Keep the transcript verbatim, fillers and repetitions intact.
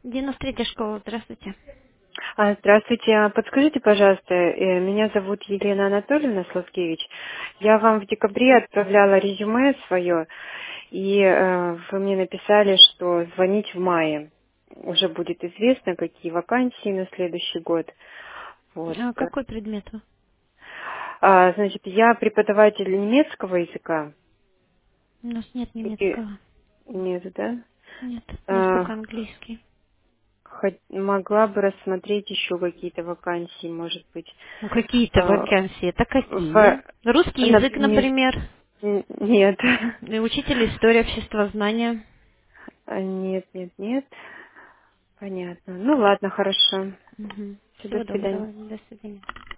девяносто третья школа, здравствуйте. А, Здравствуйте. А Подскажите, пожалуйста, э, меня зовут Елена Анатольевна Славкевич. Я вам в декабре отправляла резюме свое, и э, вы мне написали, что звонить в мае. Уже будет известно, какие вакансии на следующий год. Вот. А какой предмет вы? А, значит, я преподаватель немецкого языка. У нас нет И- немецкого. Нет, да? Нет, у нас А, только английский. хоть могла бы рассмотреть еще какие-то вакансии, может быть. Ну, какие-то А, вакансии. Это какие? в, Русский язык, например, например. Н- Нет. И учитель истории обществознания. А, Нет, нет, нет. Понятно. Ну ладно, хорошо. Угу. Всё, До Всего свидания. доброго. До свидания.